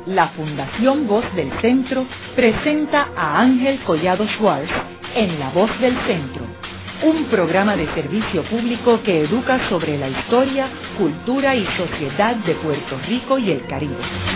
La Fundación Voz del Centro presenta a Ángel Collado Schwartz en La Voz del Centro, un programa de servicio público que educa sobre la historia, cultura y sociedad de Puerto Rico y el Caribe.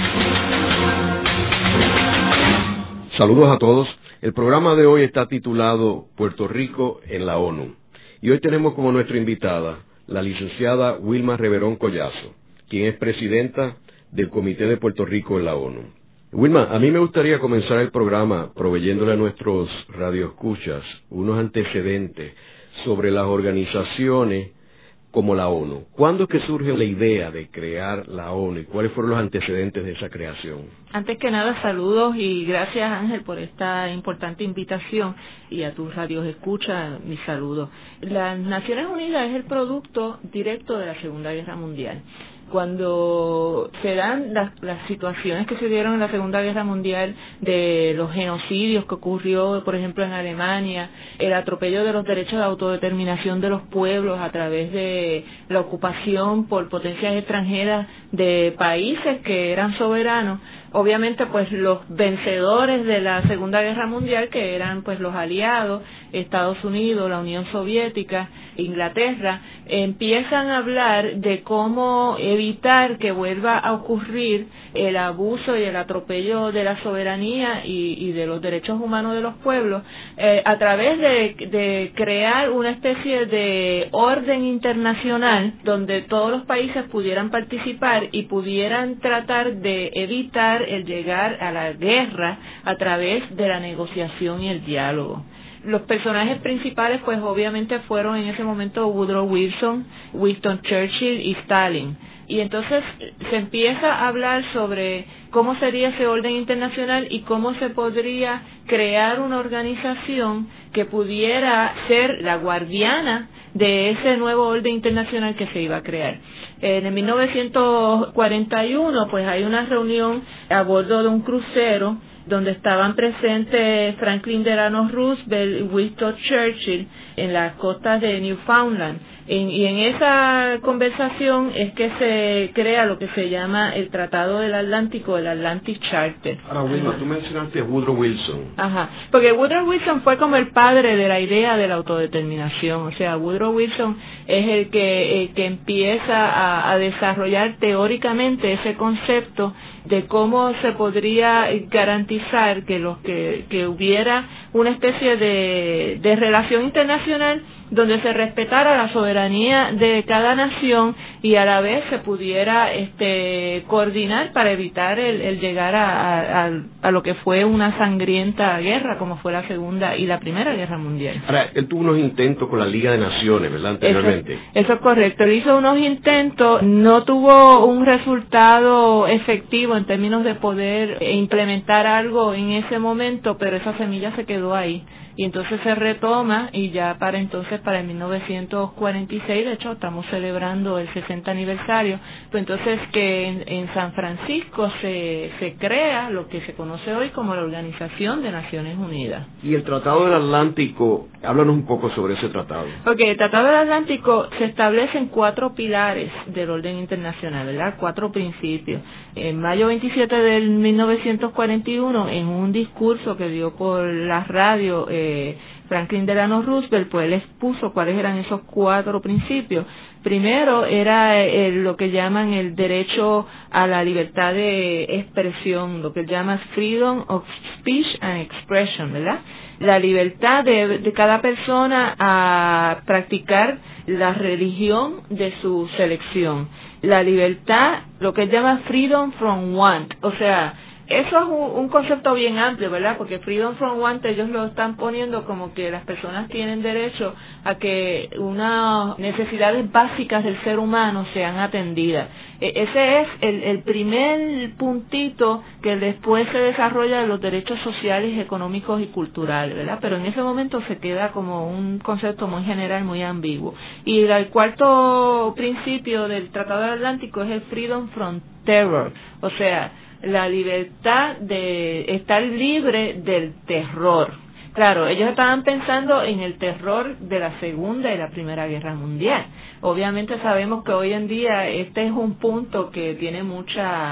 Saludos a todos. El programa de hoy está titulado Puerto Rico en la ONU. Y hoy tenemos como nuestra invitada la licenciada Wilma Reverón Collazo, quien es presidenta del Comité de Puerto Rico en la ONU. Wilma, a mí me gustaría comenzar el programa proveyéndole a nuestros radioescuchas unos antecedentes sobre las organizaciones como la ONU. ¿Cuándo es que surge la idea de crear la ONU y cuáles fueron los antecedentes de esa creación? Antes que nada, saludos y gracias, Ángel, por esta importante invitación, y a tus radios escucha mis saludos. Las Naciones Unidas es el producto directo de la Segunda Guerra Mundial. Cuando se dan las situaciones que se dieron en la Segunda Guerra Mundial, de los genocidios que ocurrió, por ejemplo, en Alemania, el atropello de los derechos de autodeterminación de los pueblos a través de la ocupación por potencias extranjeras de países que eran soberanos, obviamente pues los vencedores de la Segunda Guerra Mundial, que eran pues los aliados, Estados Unidos, la Unión Soviética, Inglaterra, empiezan a hablar de cómo evitar que vuelva a ocurrir el abuso y el atropello de la soberanía y de los derechos humanos de los pueblos, a través de crear una especie de orden internacional donde todos los países pudieran participar y pudieran tratar de evitar el llegar a la guerra a través de la negociación y el diálogo. Los personajes principales pues obviamente fueron en ese momento Woodrow Wilson, Winston Churchill y Stalin. Y entonces se empieza a hablar sobre cómo sería ese orden internacional y cómo se podría crear una organización que pudiera ser la guardiana de ese nuevo orden internacional que se iba a crear. En el 1941 pues hay una reunión a bordo de un crucero donde estaban presentes Franklin Delano Roosevelt y Winston Churchill en las costas de Newfoundland. Y en esa conversación es que se crea lo que se llama el Tratado del Atlántico, el Atlantic Charter. Ahora, Wilma, tú mencionaste a Woodrow Wilson. Ajá, porque Woodrow Wilson fue como el padre de la idea de la autodeterminación. O sea, Woodrow Wilson es el que empieza a desarrollar teóricamente ese concepto de cómo se podría garantizar que hubiera una especie de relación internacional donde se respetara la soberanía de cada nación y a la vez se pudiera coordinar para evitar el llegar a lo que fue una sangrienta guerra como fue la Segunda y la Primera Guerra Mundial. Ahora, él tuvo unos intentos con la Liga de Naciones, ¿verdad? Anteriormente. Eso es correcto. Él hizo unos intentos, no tuvo un resultado efectivo en términos de poder implementar algo en ese momento, pero esa semilla se quedó ahí. Y entonces se retoma y ya para el 1946, de hecho estamos celebrando el 60 aniversario, pues entonces que en San Francisco se crea lo que se conoce hoy como la Organización de Naciones Unidas. Y el Tratado del Atlántico, háblanos un poco sobre ese tratado. Porque el Tratado del Atlántico se establecen 4 pilares del orden internacional, ¿verdad? 4 principios. En mayo 27 del 1941, en un discurso que dio por la radio Franklin Delano Roosevelt, pues él expuso cuáles eran esos 4 principios. Primero era lo que llaman el derecho a la libertad de expresión, lo que él llama freedom of speech and expression, ¿verdad? La libertad de cada persona a practicar la religión de su selección. La libertad, lo que él llama freedom from want, o sea, eso es un concepto bien amplio, ¿verdad? Porque freedom from want ellos lo están poniendo como que las personas tienen derecho a que unas necesidades básicas del ser humano sean atendidas. Ese es el primer puntito que después se desarrolla en los derechos sociales, económicos y culturales, ¿verdad? Pero en ese momento se queda como un concepto muy general, muy ambiguo. Y el cuarto principio del Tratado del Atlántico es el freedom from terror, o sea, la libertad de estar libre del terror. Claro, ellos estaban pensando en el terror de la Segunda y la Primera Guerra Mundial. Obviamente sabemos que hoy en día este es un punto que tiene mucha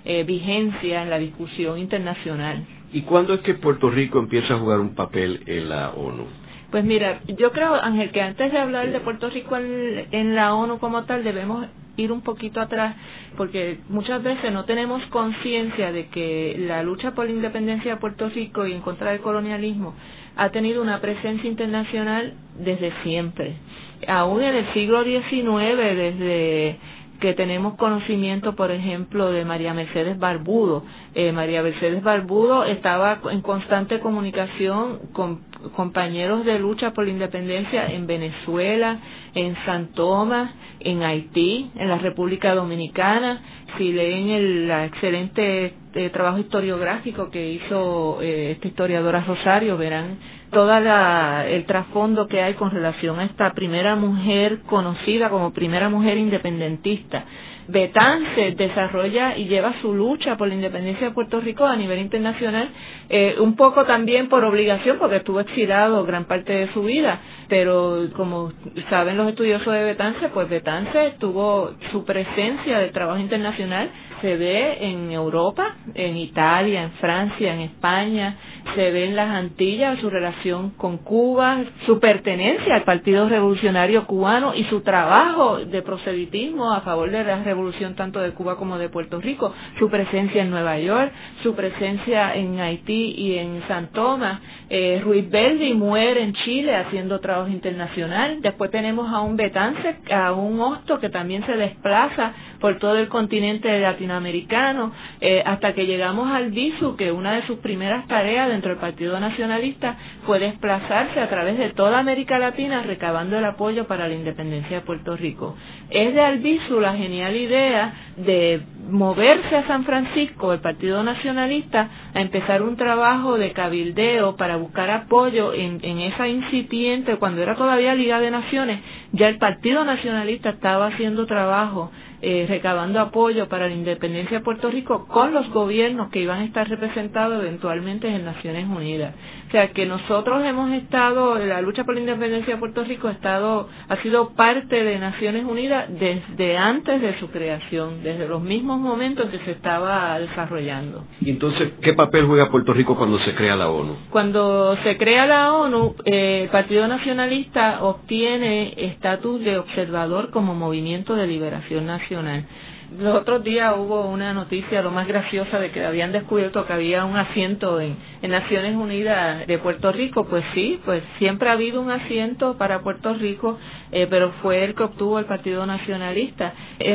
vigencia en la discusión internacional. ¿Y cuándo es que Puerto Rico empieza a jugar un papel en la ONU? Pues mira, yo creo, Ángel, que antes de hablar de Puerto Rico en la ONU como tal, debemos ir un poquito atrás, porque muchas veces no tenemos conciencia de que la lucha por la independencia de Puerto Rico y en contra del colonialismo ha tenido una presencia internacional desde siempre. Aún en el siglo XIX, desde que tenemos conocimiento, por ejemplo, de María Mercedes Barbudo. María Mercedes Barbudo estaba en constante comunicación con compañeros de lucha por la independencia en Venezuela, en San Tomás, en Haití, en la República Dominicana. Si leen el excelente trabajo historiográfico que hizo esta historiadora Rosario, verán todo el trasfondo que hay con relación a esta primera mujer conocida como primera mujer independentista. Betances desarrolla y lleva su lucha por la independencia de Puerto Rico a nivel internacional, un poco también por obligación, porque estuvo exilado gran parte de su vida, pero como saben los estudiosos de Betances, pues Betances tuvo su presencia de trabajo internacional, se ve en Europa, en Italia, en Francia, en España, se ve en las Antillas, su relación con Cuba, su pertenencia al Partido Revolucionario Cubano y su trabajo de proselitismo a favor de la revolución tanto de Cuba como de Puerto Rico, su presencia en Nueva York, su presencia en Haití y en San Tomás. Ruiz Verdi muere en Chile haciendo trabajo internacional. Después tenemos a un Betances, a un Hosto que también se desplaza por todo el continente latinoamericano, hasta que llegamos al Albizu, que una de sus primeras tareas dentro del Partido Nacionalista fue desplazarse a través de toda América Latina recabando el apoyo para la independencia de Puerto Rico. Es de Albizu la genial idea de moverse a San Francisco, el Partido Nacionalista, a empezar un trabajo de cabildeo para buscar apoyo en esa incipiente, cuando era todavía Liga de Naciones, ya el Partido Nacionalista estaba haciendo trabajo recabando apoyo para la independencia de Puerto Rico con los gobiernos que iban a estar representados eventualmente en Naciones Unidas. O sea que nosotros hemos estado, la lucha por la independencia de Puerto Rico ha sido parte de Naciones Unidas desde antes de su creación, desde los mismos momentos que se estaba desarrollando. Y entonces, ¿qué papel juega Puerto Rico cuando se crea la ONU? Cuando se crea la ONU, el Partido Nacionalista obtiene estatus de observador como movimiento de liberación nacional. Los otros días hubo una noticia, lo más graciosa, de que habían descubierto que había un asiento en Naciones Unidas de Puerto Rico. Pues sí, pues siempre ha habido un asiento para Puerto Rico, pero fue el que obtuvo el Partido Nacionalista.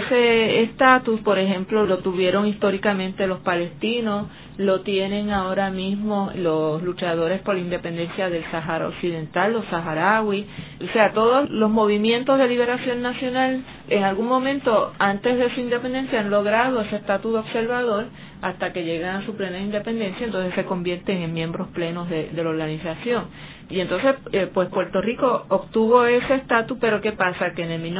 Ese estatus, por ejemplo, lo tuvieron históricamente los palestinos, lo tienen ahora mismo los luchadores por la independencia del Sahara Occidental, los saharauis. O sea, todos los movimientos de liberación nacional en algún momento antes de su independencia han logrado ese estatus de observador hasta que llegan a su plena independencia, entonces se convierten en miembros plenos de la organización. Y entonces, pues Puerto Rico obtuvo ese estatus, pero ¿qué pasa? Que en el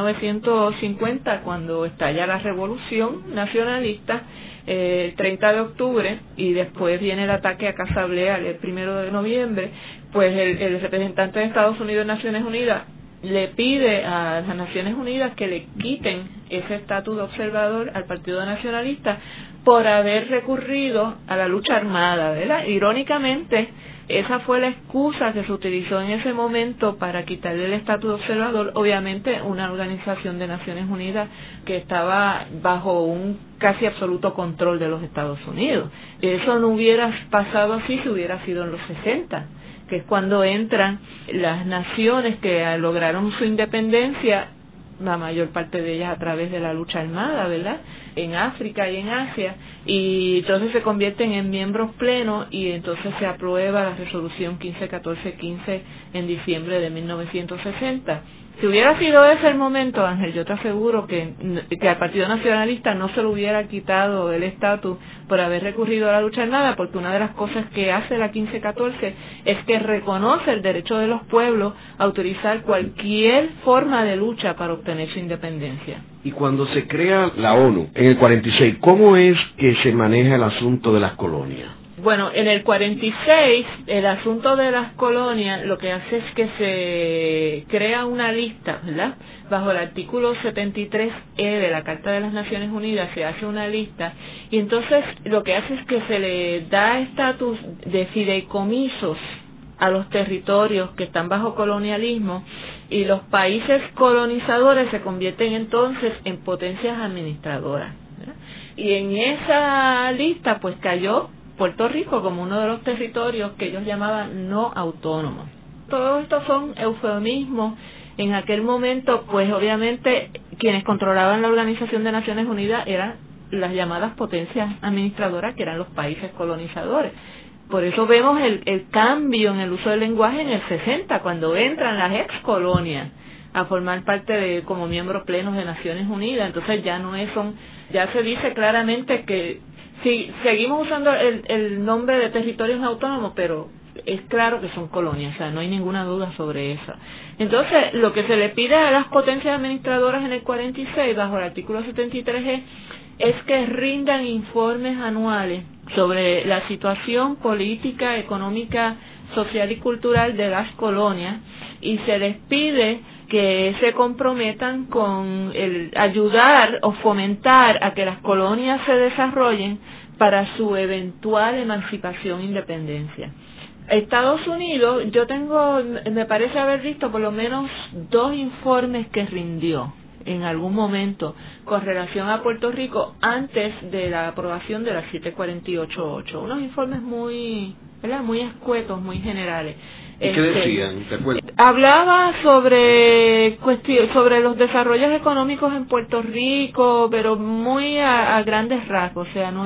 1950, cuando estalla la revolución nacionalista, el 30 de octubre, y después viene el ataque a Casa Bleal el 1 de noviembre, pues el representante de Estados Unidos en Naciones Unidas le pide a las Naciones Unidas que le quiten ese estatus de observador al Partido Nacionalista por haber recurrido a la lucha armada, ¿verdad? Irónicamente, esa fue la excusa que se utilizó en ese momento para quitarle el estatus de observador, obviamente una organización de Naciones Unidas que estaba bajo un casi absoluto control de los Estados Unidos. Eso no hubiera pasado así si hubiera sido en los 60, que es cuando entran las naciones que lograron su independencia, la mayor parte de ellas a través de la lucha armada, ¿verdad?, en África y en Asia, y entonces se convierten en miembros plenos y entonces se aprueba la resolución 151415 en diciembre de 1960. Si hubiera sido ese el momento, Ángel, yo te aseguro que al Partido Nacionalista no se le hubiera quitado el estatus por haber recurrido a la lucha armada, porque una de las cosas que hace la 1514 es que reconoce el derecho de los pueblos a utilizar cualquier forma de lucha para obtener su independencia. Y cuando se crea la ONU en el 46, ¿cómo es que se maneja el asunto de las colonias? Bueno, en el 46, el asunto de las colonias lo que hace es que se crea una lista, ¿verdad? Bajo el artículo 73E de la Carta de las Naciones Unidas se hace una lista y entonces lo que hace es que se le da estatus de fideicomisos a los territorios que están bajo colonialismo y los países colonizadores se convierten entonces en potencias administradoras, ¿verdad? Y en esa lista pues cayó Puerto Rico como uno de los territorios que ellos llamaban no autónomos. Todos estos son eufemismos. En aquel momento, pues obviamente quienes controlaban la Organización de Naciones Unidas eran las llamadas potencias administradoras, que eran los países colonizadores. Por eso vemos el cambio en el uso del lenguaje en el 60, cuando entran las ex colonias a formar parte de como miembros plenos de Naciones Unidas. Entonces ya se dice claramente que sí, seguimos usando el nombre de territorios autónomos, pero es claro que son colonias, o sea, no hay ninguna duda sobre eso. Entonces, lo que se le pide a las potencias administradoras en el 46, bajo el artículo 73G, es que rindan informes anuales sobre la situación política, económica, social y cultural de las colonias, y se les pide que se comprometan con el ayudar o fomentar a que las colonias se desarrollen para su eventual emancipación e independencia. Estados Unidos, me parece haber visto por lo menos 2 informes que rindió en algún momento con relación a Puerto Rico antes de la aprobación de la 748.8. Unos informes muy escuetos, muy generales. ¿Y qué decían? ¿Te acuerdas? Hablaba sobre los desarrollos económicos en Puerto Rico, pero muy a grandes rasgos, o sea, no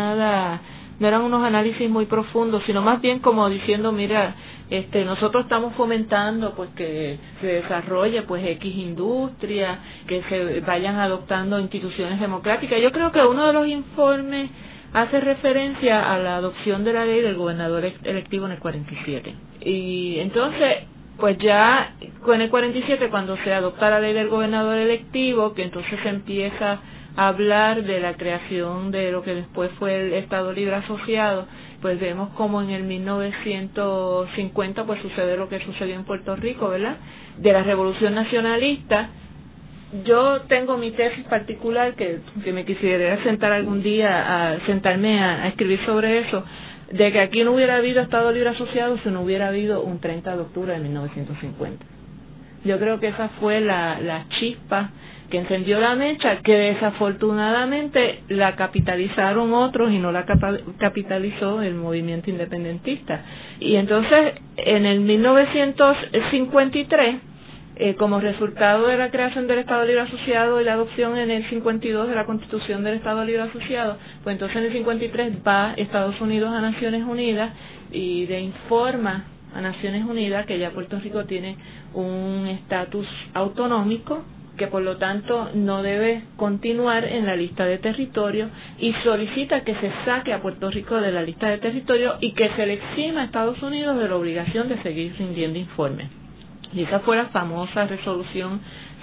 eran unos análisis muy profundos, sino más bien como diciendo, mira, nosotros estamos fomentando pues que se desarrolle pues X industria, que se vayan adoptando instituciones democráticas. Yo creo que uno de los informes hace referencia a la adopción de la ley del gobernador electivo en el 47. Y entonces, pues ya en el 47, cuando se adopta la ley del gobernador electivo, que entonces se empieza a hablar de la creación de lo que después fue el Estado Libre Asociado, pues vemos como en el 1950 pues sucede lo que sucedió en Puerto Rico, ¿verdad? De la Revolución Nacionalista. Yo tengo mi tesis particular que me quisiera sentar algún día sentarme a escribir sobre eso, de que aquí no hubiera habido Estado Libre Asociado si no hubiera habido un 30 de octubre de 1950. Yo creo que esa fue la chispa que encendió la mecha, que desafortunadamente la capitalizaron otros y no la capitalizó el movimiento independentista. Y entonces, en el 1953, como resultado de la creación del Estado Libre Asociado y la adopción en el 52 de la Constitución del Estado Libre Asociado, pues entonces en el 53 va Estados Unidos a Naciones Unidas y le informa a Naciones Unidas que ya Puerto Rico tiene un estatus autonómico, que por lo tanto no debe continuar en la lista de territorios, y solicita que se saque a Puerto Rico de la lista de territorios y que se le exima a Estados Unidos de la obligación de seguir rindiendo informes. Y esa fue la famosa resolución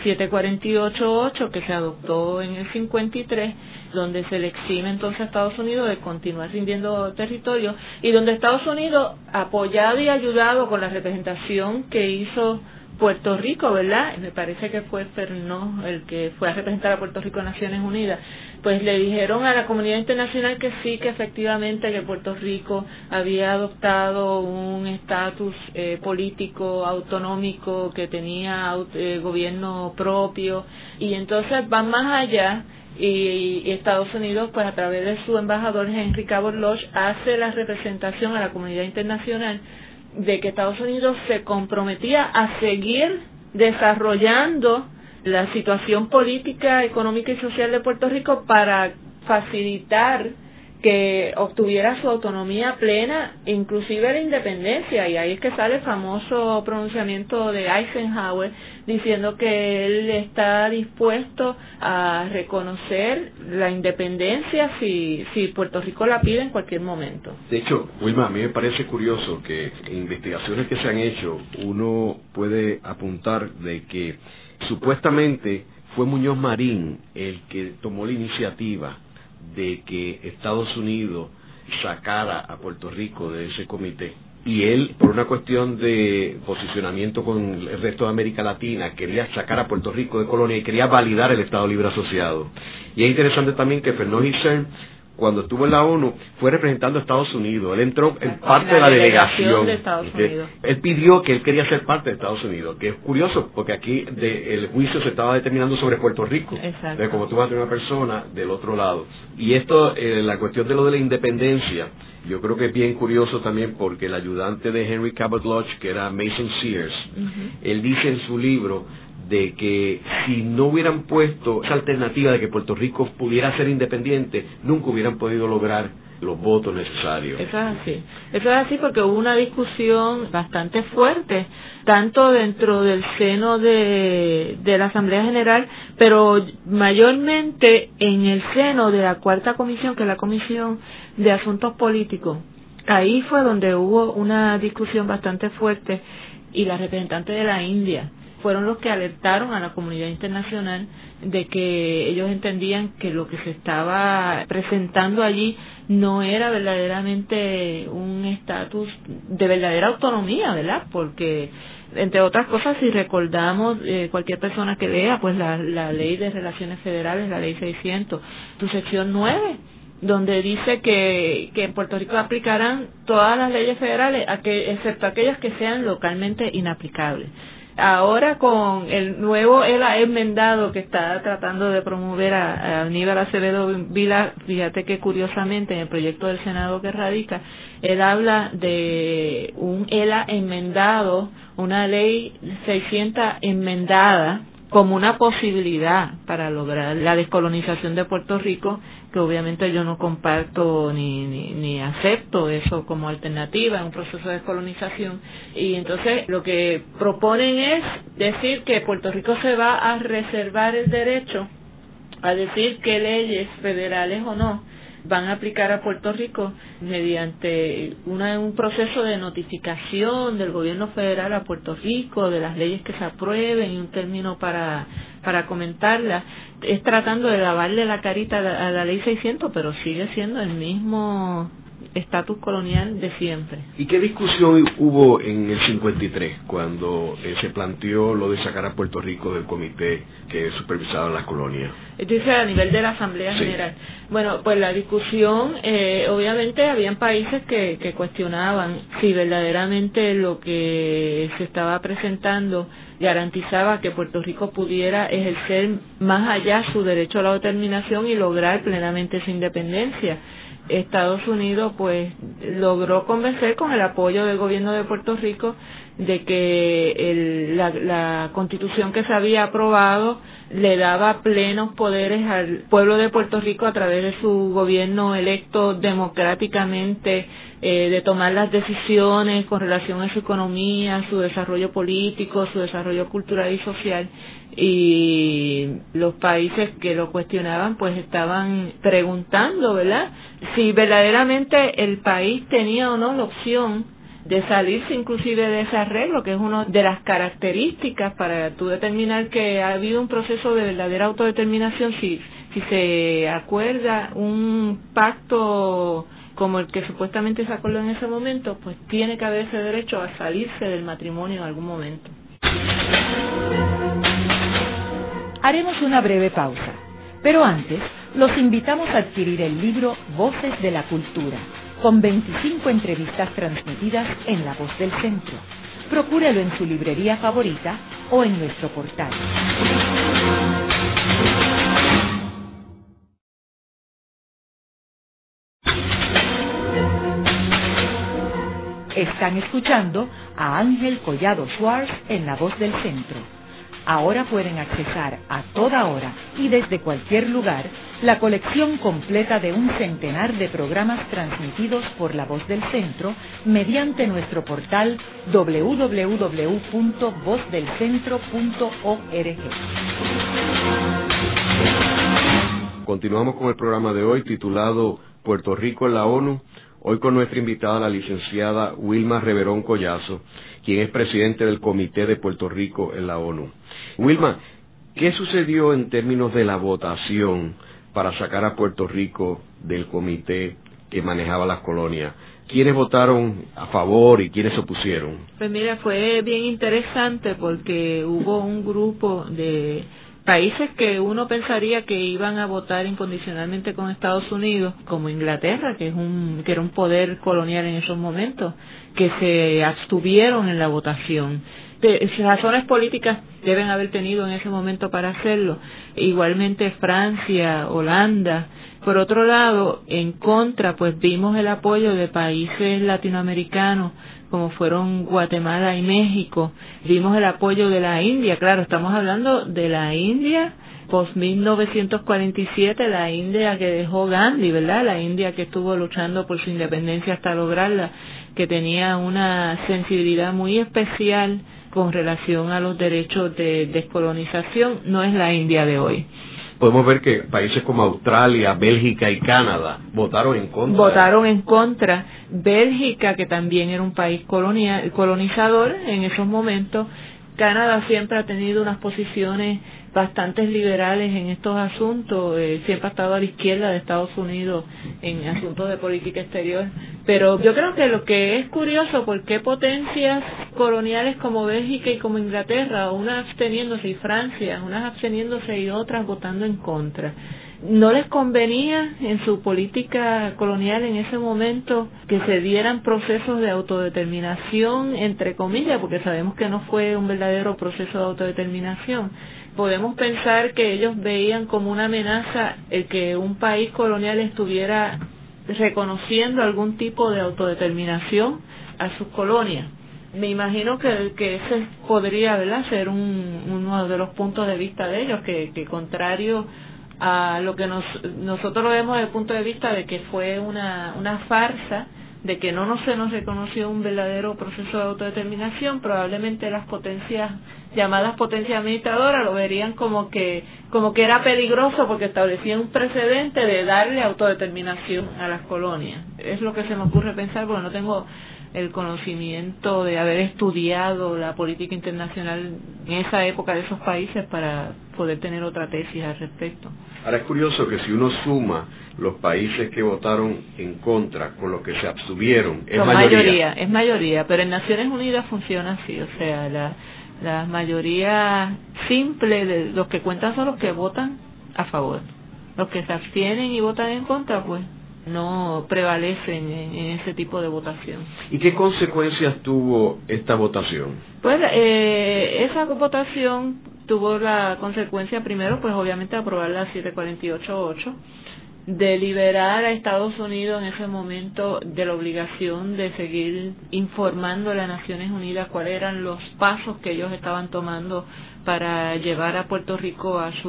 748.8 que se adoptó en el 53, donde se le exime entonces a Estados Unidos de continuar rindiendo territorio, y donde Estados Unidos, apoyado y ayudado con la representación que hizo Puerto Rico, ¿verdad? Me parece que fue Fernó el que fue a representar a Puerto Rico en Naciones Unidas, pues le dijeron a la comunidad internacional que sí, que efectivamente que Puerto Rico había adoptado un estatus político autonómico, que tenía gobierno propio, y entonces van más allá, y Estados Unidos, pues a través de su embajador Henry Cabot Lodge, hace la representación a la comunidad internacional de que Estados Unidos se comprometía a seguir desarrollando la situación política, económica y social de Puerto Rico para facilitar que obtuviera su autonomía plena, inclusive la independencia. Y ahí es que sale el famoso pronunciamiento de Eisenhower diciendo que él está dispuesto a reconocer la independencia si Puerto Rico la pide en cualquier momento. De hecho, Wilma, a mí me parece curioso que en investigaciones que se han hecho uno puede apuntar de que supuestamente fue Muñoz Marín el que tomó la iniciativa de que Estados Unidos sacara a Puerto Rico de ese comité. Y él, por una cuestión de posicionamiento con el resto de América Latina, quería sacar a Puerto Rico de colonia y quería validar el Estado Libre Asociado. Y es interesante también que Fernó Gisern, cuando estuvo en la ONU, fue representando a Estados Unidos. Él entró en parte de la delegación de Estados Unidos. Él pidió que él quería ser parte de Estados Unidos, que es curioso, porque aquí el juicio se estaba determinando sobre Puerto Rico. Exacto. De como tú vas a tener una persona del otro lado. Y esto, la cuestión de lo de la independencia, yo creo que es bien curioso también, porque el ayudante de Henry Cabot Lodge, que era Mason Sears, él dice en su libro de que si no hubieran puesto esa alternativa de que Puerto Rico pudiera ser independiente, nunca hubieran podido lograr los votos necesarios. Eso es así porque hubo una discusión bastante fuerte, tanto dentro del seno de la Asamblea General, pero mayormente en el seno de la Cuarta Comisión, que es la Comisión de Asuntos Políticos. Ahí fue donde hubo una discusión bastante fuerte, y la representante de la India fueron los que alertaron a la comunidad internacional de que ellos entendían que lo que se estaba presentando allí no era verdaderamente un estatus de verdadera autonomía, ¿verdad? Porque, entre otras cosas, si recordamos, cualquier persona que lea pues la Ley de Relaciones Federales, la Ley 600, su sección 9, donde dice que en Puerto Rico aplicarán todas las leyes federales, excepto aquellas que sean localmente inaplicables. Ahora, con el nuevo ELA enmendado que está tratando de promover a Aníbal Acevedo Vilá, fíjate que curiosamente en el proyecto del Senado que radica, él habla de un ELA enmendado, una ley 600 enmendada, como una posibilidad para lograr la descolonización de Puerto Rico, que obviamente yo no comparto ni acepto eso como alternativa en un proceso de descolonización. Y entonces lo que proponen es decir que Puerto Rico se va a reservar el derecho a decir qué leyes, federales o no, van a aplicar a Puerto Rico mediante un proceso de notificación del gobierno federal a Puerto Rico de las leyes que se aprueben y un término para comentarlas. Es tratando de lavarle la carita a la ley 600, pero sigue siendo el mismo estatus colonial de siempre. ¿Y qué discusión hubo en el 53 cuando se planteó lo de sacar a Puerto Rico del comité que supervisaba las colonias? Dice a nivel de la Asamblea General. Bueno, pues la discusión, obviamente habían países que cuestionaban si verdaderamente lo que se estaba presentando garantizaba que Puerto Rico pudiera ejercer más allá su derecho a la autodeterminación y lograr plenamente su independencia. Estados Unidos pues logró convencer con el apoyo del gobierno de Puerto Rico de que la constitución que se había aprobado le daba plenos poderes al pueblo de Puerto Rico a través de su gobierno electo democráticamente, de tomar las decisiones con relación a su economía, su desarrollo político, su desarrollo cultural y social. Y los países que lo cuestionaban pues estaban preguntando, ¿verdad?, si verdaderamente el país tenía o no la opción de salirse inclusive de ese arreglo, que es una de las características para tú determinar que ha habido un proceso de verdadera autodeterminación. Si se acuerda un pacto como el que supuestamente se acordó en ese momento, pues tiene que haber ese derecho a salirse del matrimonio en algún momento. Haremos una breve pausa, pero antes los invitamos a adquirir el libro Voces de la Cultura, con 25 entrevistas transmitidas en La Voz del Centro. Procúrelo en su librería favorita o en nuestro portal. Están escuchando a Ángel Collado Schwartz en La Voz del Centro. Ahora pueden accesar a toda hora y desde cualquier lugar la colección completa de un centenar de programas transmitidos por La Voz del Centro mediante nuestro portal www.vozdelcentro.org. Continuamos con el programa de hoy titulado Puerto Rico en la ONU. Hoy con nuestra invitada, la licenciada Wilma Reverón Collazo, quien es presidente del Comité de Puerto Rico en la ONU. Wilma, ¿qué sucedió en términos de la votación para sacar a Puerto Rico del comité que manejaba las colonias. ¿Quiénes votaron a favor y quiénes se opusieron? Pues mira, fue bien interesante porque hubo un grupo de países que uno pensaría que iban a votar incondicionalmente con Estados Unidos, como Inglaterra, que era un poder colonial en esos momentos, que se abstuvieron en la votación. Razones políticas deben haber tenido en ese momento para hacerlo. Igualmente Francia, Holanda. Por otro lado, en contra, pues vimos el apoyo de países latinoamericanos como fueron Guatemala y México. Vimos el apoyo de la India, claro, estamos hablando de la India post 1947, la India que dejó Gandhi, ¿verdad? La India que estuvo luchando por su independencia hasta lograrla, que tenía una sensibilidad muy especial con relación a los derechos de descolonización, no es la India de hoy. Podemos ver que países como Australia, Bélgica y Canadá votaron en contra. Votaron en contra. Bélgica, que también era un país colonizador en esos momentos. Canadá siempre ha tenido unas posiciones bastante liberales en estos asuntos, siempre ha estado a la izquierda de Estados Unidos en asuntos de política exterior. Pero yo creo que lo que es curioso, ¿por qué potencias coloniales como Bélgica y como Inglaterra, unas absteniéndose y Francia, unas absteniéndose y otras votando en contra? ¿No les convenía en su política colonial en ese momento que se dieran procesos de autodeterminación, entre comillas, porque sabemos que no fue un verdadero proceso de autodeterminación? Podemos pensar que ellos veían como una amenaza el que un país colonial estuviera reconociendo algún tipo de autodeterminación a sus colonias. Me imagino que ese podría, ¿verdad?, ser uno de los puntos de vista de ellos, que contrario a lo que nosotros lo vemos desde el punto de vista de que fue una farsa, de que no se nos reconoció un verdadero proceso de autodeterminación, probablemente las potencias, llamadas potencias administradoras, lo verían como que era peligroso porque establecían un precedente de darle autodeterminación a las colonias. Es lo que se me ocurre pensar, porque no tengo el conocimiento de haber estudiado la política internacional en esa época de esos países para poder tener otra tesis al respecto. Ahora es curioso que si uno suma los países que votaron en contra con los que se abstuvieron, es mayoría. Es mayoría, pero en Naciones Unidas funciona así, o sea, la mayoría simple de los que cuentan son los que votan a favor. Los que se abstienen y votan en contra, pues no prevalecen en ese tipo de votación. ¿Y qué consecuencias tuvo esta votación? Pues esa votación tuvo la consecuencia, primero, pues obviamente aprobar la 748-8, de liberar a Estados Unidos en ese momento de la obligación de seguir informando a las Naciones Unidas cuáles eran los pasos que ellos estaban tomando para llevar a Puerto Rico a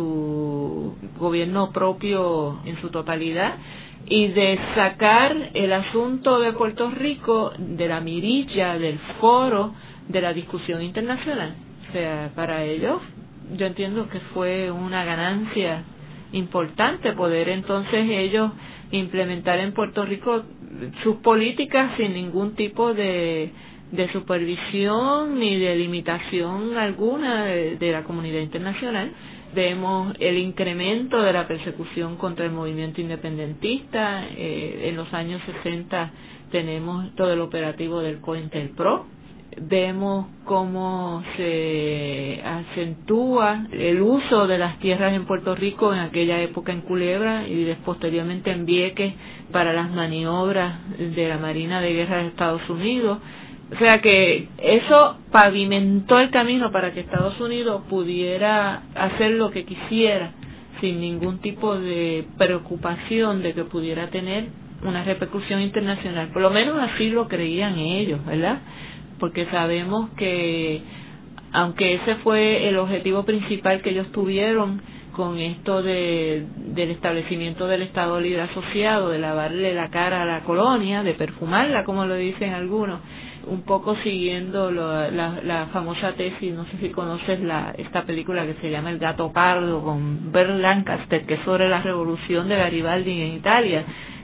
su gobierno propio en su totalidad, y de sacar el asunto de Puerto Rico de la mirilla, del foro de la discusión internacional. O sea, para ellos, yo entiendo que fue una ganancia importante poder entonces ellos implementar en Puerto Rico sus políticas sin ningún tipo de supervisión ni de limitación alguna de la comunidad internacional. Vemos el incremento de la persecución contra el movimiento independentista. En los años 60 tenemos todo el operativo del COINTELPRO. Vemos cómo se acentúa el uso de las tierras en Puerto Rico en aquella época en Culebra y posteriormente en Vieques para las maniobras de la Marina de Guerra de Estados Unidos. O sea que eso pavimentó el camino para que Estados Unidos pudiera hacer lo que quisiera sin ningún tipo de preocupación de que pudiera tener una repercusión internacional. Por lo menos así lo creían ellos, ¿verdad? Porque sabemos que, aunque ese fue el objetivo principal que ellos tuvieron con esto del establecimiento del Estado Libre Asociado, de lavarle la cara a la colonia, de perfumarla, como lo dicen algunos, un poco siguiendo la famosa tesis, no sé si conoces esta película que se llama El gato pardo con Burt Lancaster, que es sobre la revolución de Garibaldi en Italia,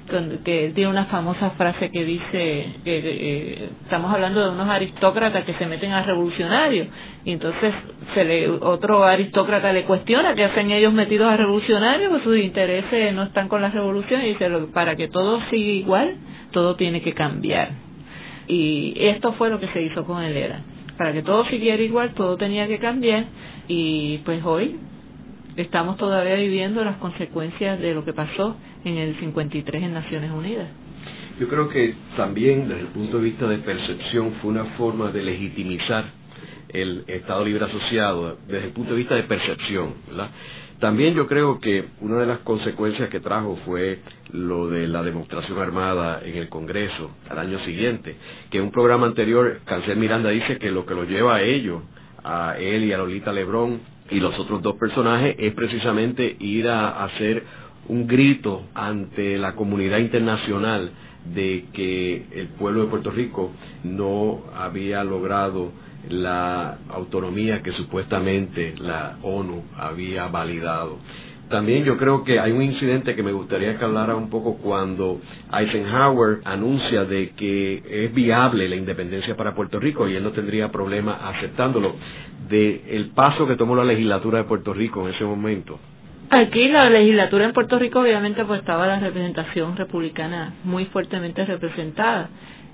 que tiene una famosa frase que dice que estamos hablando de unos aristócratas que se meten a revolucionarios, y entonces otro aristócrata le cuestiona qué hacen ellos metidos a revolucionarios, pues sus intereses no están con la revolución, y dice, para que todo siga igual, todo tiene que cambiar. Y esto fue lo que se hizo con el ERA. Para que todo siguiera igual, todo tenía que cambiar, y pues hoy estamos todavía viviendo las consecuencias de lo que pasó en el 53 en Naciones Unidas. Yo creo que también desde el punto de vista de percepción fue una forma de legitimizar el Estado Libre Asociado desde el punto de vista de percepción, ¿verdad? También yo creo que una de las consecuencias que trajo fue lo de la demostración armada en el Congreso al año siguiente, que en un programa anterior Cancel Miranda dice que lo que lo lleva a ellos, a él y a Lolita Lebrón y los otros dos personajes, es precisamente ir a hacer un grito ante la comunidad internacional de que el pueblo de Puerto Rico no había logrado la autonomía que supuestamente la ONU había validado. También yo creo que hay un incidente que me gustaría que hablara un poco cuando Eisenhower anuncia de que es viable la independencia para Puerto Rico y él no tendría problema aceptándolo, de el paso que tomó la legislatura de Puerto Rico en ese momento. Aquí la legislatura en Puerto Rico obviamente pues estaba la representación republicana muy fuertemente representada,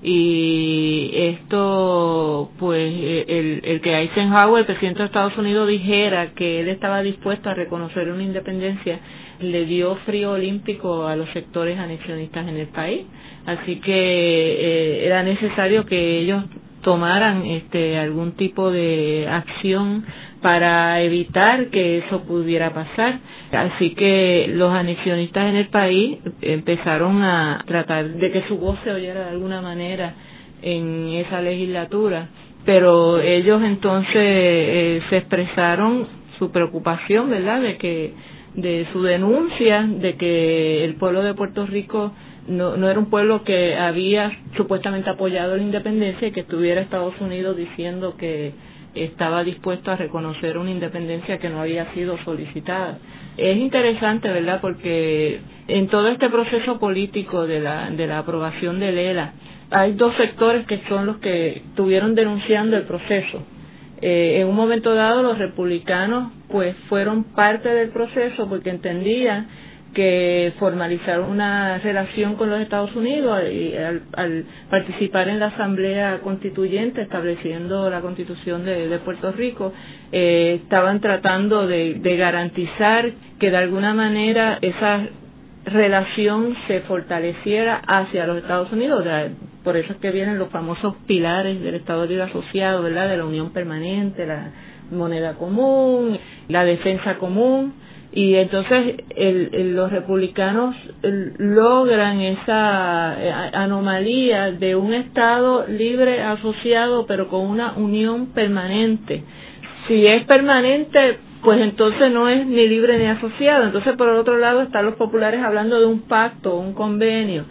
y esto pues el que Eisenhower, el presidente de Estados Unidos, dijera que él estaba dispuesto a reconocer una independencia le dio frío olímpico a los sectores anexionistas en el país, así que era necesario que ellos tomaran algún tipo de acción para evitar que eso pudiera pasar. Así que los anexionistas en el país empezaron a tratar de que su voz se oyera de alguna manera en esa legislatura, pero ellos entonces se expresaron su preocupación, ¿verdad?, de su denuncia de que el pueblo de Puerto Rico no era un pueblo que había supuestamente apoyado la independencia, y que estuviera Estados Unidos diciendo que estaba dispuesto a reconocer una independencia que no había sido solicitada. Es interesante, ¿verdad?, porque en todo este proceso político de la aprobación del ELA hay dos sectores que son los que estuvieron denunciando el proceso. En un momento dado los republicanos pues fueron parte del proceso porque entendían que formalizar una relación con los Estados Unidos y al participar en la Asamblea Constituyente estableciendo la Constitución de Puerto Rico, estaban tratando de garantizar que de alguna manera esa relación se fortaleciera hacia los Estados Unidos. Por eso es que vienen los famosos pilares del Estado Libre Asociado, ¿verdad?, de la unión permanente, la moneda común, la defensa común. Y entonces los republicanos logran esa anomalía de un Estado libre asociado pero con una unión permanente. Si es permanente, pues entonces no es ni libre ni asociado. Entonces por el otro lado están los populares hablando de un pacto, un convenio,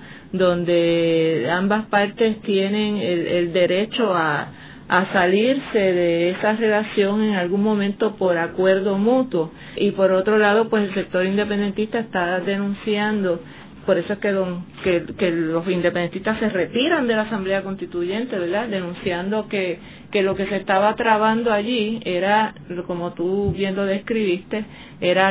donde ambas partes tienen el derecho a salirse de esa relación en algún momento por acuerdo mutuo. Y por otro lado, pues el sector independentista está denunciando, por eso es que los independentistas se retiran de la Asamblea Constituyente, ¿verdad?, denunciando que lo que se estaba trabando allí era, como tú bien lo describiste, era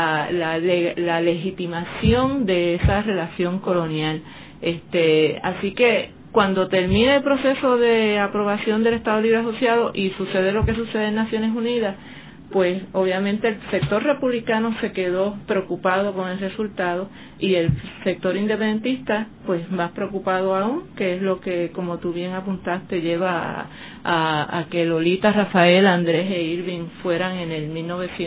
la legitimación de esa relación colonial. Así que cuando termine el proceso de aprobación del Estado Libre Asociado y sucede lo que sucede en Naciones Unidas, pues obviamente el sector republicano se quedó preocupado con el resultado y el sector independentista pues más preocupado aún, que es lo que, como tú bien apuntaste, lleva a que Lolita, Rafael, Andrés e Irving fueran en el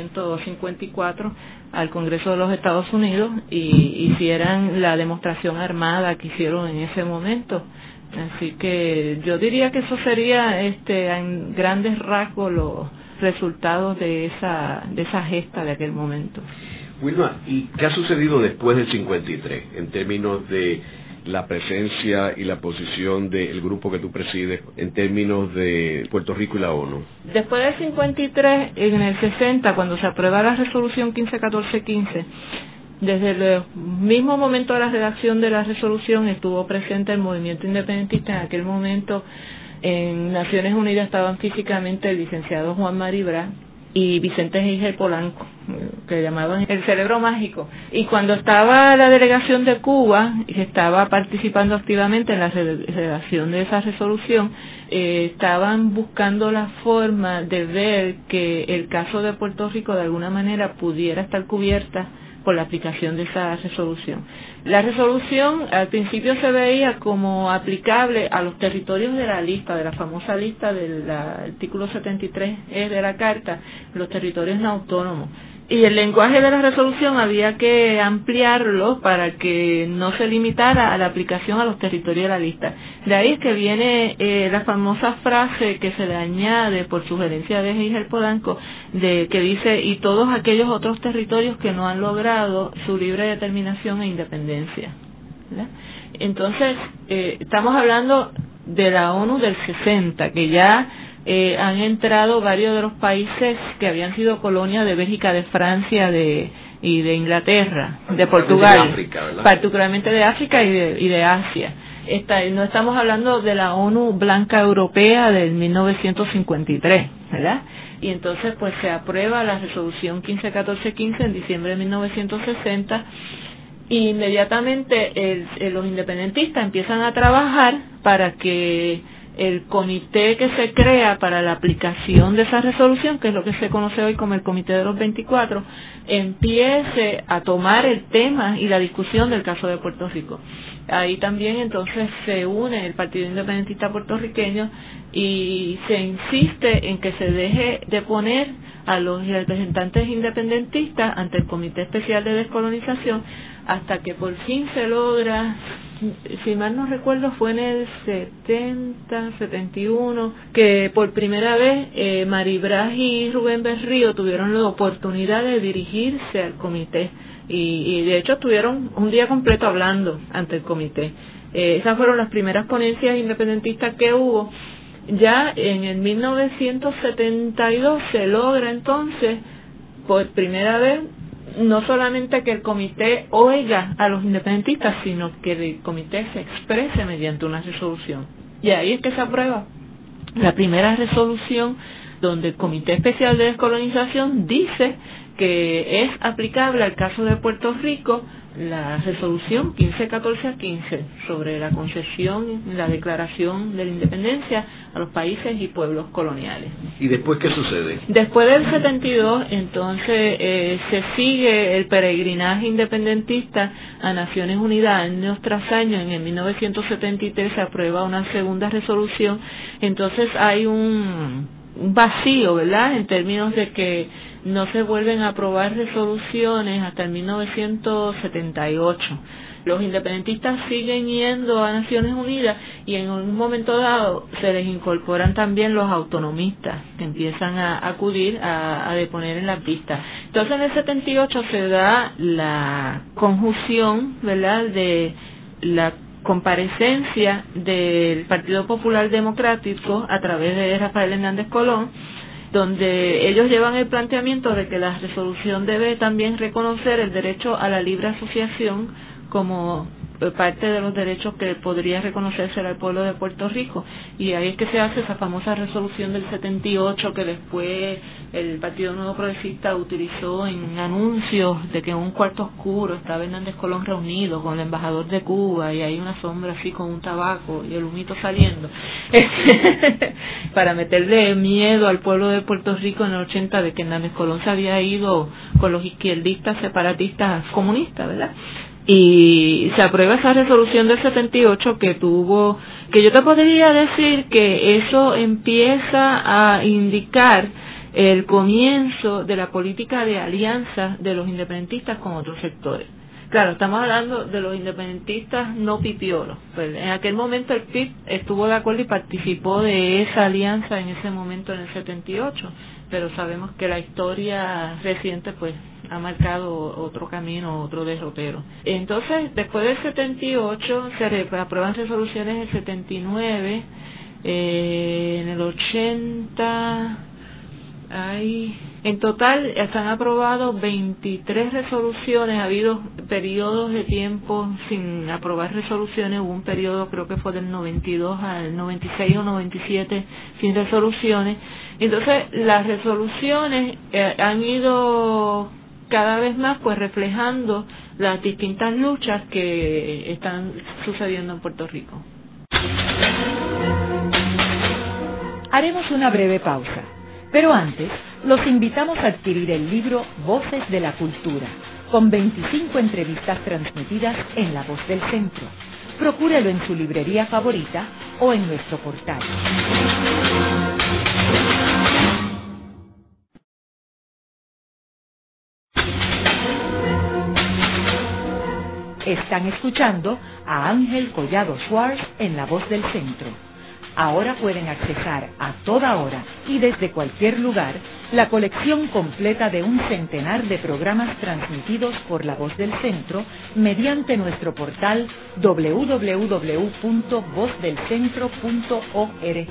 1954 al Congreso de los Estados Unidos y hicieran la demostración armada que hicieron en ese momento. Así que yo diría que eso sería en grandes rasgos los resultados de esa gesta de aquel momento. Wilma, ¿y qué ha sucedido después del 53 en términos de la presencia y la posición del grupo que tú presides en términos de Puerto Rico y la ONU? Después del 53, en el 60, cuando se aprueba la resolución 151415, Desde el mismo momento de la redacción de la resolución estuvo presente el movimiento independentista. En aquel momento en Naciones Unidas estaban físicamente el licenciado Juan Maribra y Vicente Eiger Polanco, que llamaban el cerebro mágico. Y cuando estaba la delegación de Cuba, que estaba participando activamente en la redacción de esa resolución, estaban buscando la forma de ver que el caso de Puerto Rico de alguna manera pudiera estar cubierta por la aplicación de esa resolución. La resolución al principio se veía como aplicable a los territorios de la lista, de la famosa lista del artículo 73 de la Carta, los territorios no autónomos. Y el lenguaje de la resolución había que ampliarlo para que no se limitara a la aplicación a los territorios de la lista. De ahí es que viene la famosa frase que se le añade por sugerencia de Eiger Polanco, que dice, y todos aquellos otros territorios que no han logrado su libre determinación e independencia, ¿verdad? Entonces, estamos hablando de la ONU del 60, que ya han entrado varios de los países que habían sido colonias de Bélgica, de Francia y de Inglaterra, de Portugal, de África, particularmente de África y de Asia. No estamos hablando de la ONU Blanca Europea del 1953, ¿verdad? Y entonces pues se aprueba la resolución 151415 en diciembre de 1960 y inmediatamente los independentistas empiezan a trabajar para que el comité que se crea para la aplicación de esa resolución, que es lo que se conoce hoy como el Comité de los 24, empiece a tomar el tema y la discusión del caso de Puerto Rico. Ahí también entonces se une el Partido Independentista Puertorriqueño y se insiste en que se deje de poner a los representantes independentistas ante el Comité Especial de Descolonización hasta que por fin se logra, si mal no recuerdo fue en el 71, que por primera vez Maribra y Rubén Berrío tuvieron la oportunidad de dirigirse al comité y de hecho estuvieron un día completo hablando ante el comité. Esas fueron las primeras ponencias independentistas que hubo. Ya en el 1972 se logra entonces por primera vez no solamente que el comité oiga a los independentistas, sino que el comité se exprese mediante una resolución. Y ahí es que se aprueba la primera resolución donde el Comité Especial de Descolonización dice que es aplicable al caso de Puerto Rico la resolución 1514-15 sobre la concesión, la declaración de la independencia a los países y pueblos coloniales. ¿Y después qué sucede? Después del 72, entonces se sigue el peregrinaje independentista a Naciones Unidas años tras año. En el 1973 se aprueba una segunda resolución. Entonces hay un vacío, ¿verdad?, en términos de que no se vuelven a aprobar resoluciones hasta el 1978. Los independentistas siguen yendo a Naciones Unidas y en un momento dado se les incorporan también los autonomistas que empiezan a acudir a deponer en las vistas. Entonces en el 78 se da la conjunción, ¿verdad?, de la comparecencia del Partido Popular Democrático a través de Rafael Hernández Colón, donde ellos llevan el planteamiento de que la resolución debe también reconocer el derecho a la libre asociación como parte de los derechos que podría reconocerse al pueblo de Puerto Rico. Y ahí es que se hace esa famosa resolución del 78 que después el Partido Nuevo Progresista utilizó en anuncios de que en un cuarto oscuro estaba Hernández Colón reunido con el embajador de Cuba y hay una sombra así con un tabaco y el humito saliendo para meterle miedo al pueblo de Puerto Rico en el 80 de que Hernández Colón se había ido con los izquierdistas separatistas comunistas, ¿verdad? Y se aprueba esa resolución del 78 que yo te podría decir que eso empieza a indicar el comienzo de la política de alianza de los independentistas con otros sectores. Claro, estamos hablando de los independentistas no pipiolos. Pues en aquel momento el PIB estuvo de acuerdo y participó de esa alianza en ese momento en el 78, pero sabemos que la historia reciente pues ha marcado otro camino, otro derrotero. Entonces, después del 78 se aprueban resoluciones en el 79, en el 80 hay En total se han aprobado 23 resoluciones, ha habido periodos de tiempo sin aprobar resoluciones, hubo un periodo creo que fue del 92 al 96 o 97 sin resoluciones. Entonces las resoluciones han ido cada vez más pues reflejando las distintas luchas que están sucediendo en Puerto Rico. Haremos una breve pausa, pero antes los invitamos a adquirir el libro Voces de la Cultura, con 25 entrevistas transmitidas en La Voz del Centro. Procúrelo en su librería favorita o en nuestro portal. Están escuchando a Ángel Collado Schwartz en La Voz del Centro. Ahora pueden accesar a toda hora y desde cualquier lugar la colección completa de un centenar de programas transmitidos por La Voz del Centro mediante nuestro portal www.vozdelcentro.org.